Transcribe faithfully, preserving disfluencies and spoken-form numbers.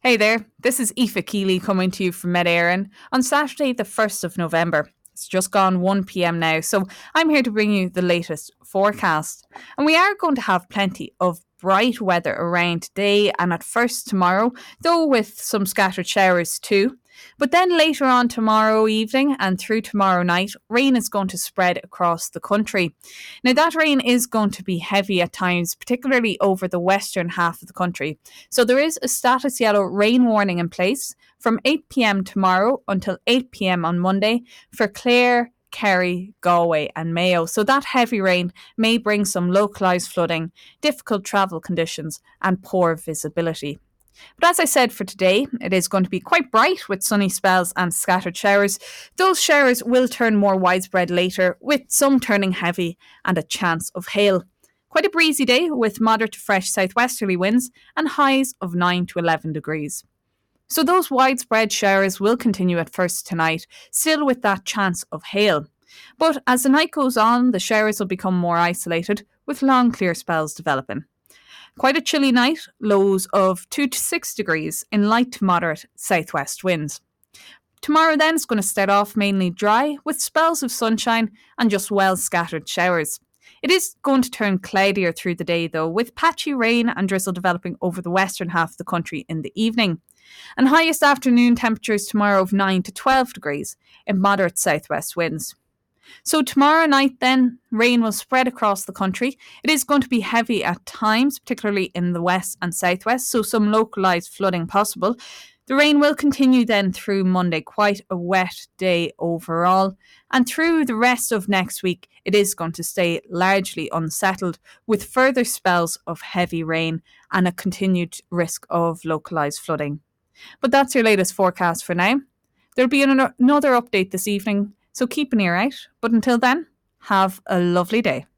Hey there, this is Aoife Keeley coming to you from Med Éireann on Saturday, the first of November. It's just gone one p m now, so I'm here to bring you the latest forecast. And we are going to have plenty of bright weather around today and at first tomorrow, though with some scattered showers too. But then later on tomorrow evening and through tomorrow night, rain is going to spread across the country. Now, that rain is going to be heavy at times, particularly over the western half of the country. So there is a status yellow rain warning in place from eight p m tomorrow until eight p m on Monday for Clare, Kerry, Galway and Mayo. So that heavy rain may bring some localised flooding, difficult travel conditions and poor visibility. But as I said for today, it is going to be quite bright with sunny spells and scattered showers. Those showers will turn more widespread later, with some turning heavy and a chance of hail. Quite a breezy day with moderate to fresh southwesterly winds and highs of nine to eleven degrees. So those widespread showers will continue at first tonight, still with that chance of hail. But as the night goes on, the showers will become more isolated, with long clear spells developing. Quite a chilly night, lows of two to six degrees in light to moderate southwest winds. Tomorrow then is going to start off mainly dry with spells of sunshine and just well scattered showers. It is going to turn cloudier through the day though, with patchy rain and drizzle developing over the western half of the country in the evening. And highest afternoon temperatures tomorrow of nine to twelve degrees in moderate southwest winds. So tomorrow night then, rain will spread across the country. It is going to be heavy at times, particularly in the west and southwest, so some localised flooding possible. The rain will continue then through Monday, quite a wet day overall. And through the rest of next week, it is going to stay largely unsettled with further spells of heavy rain and a continued risk of localised flooding. But that's your latest forecast for now. There'll be an- another update this evening, so keep an ear out. But until then, have a lovely day.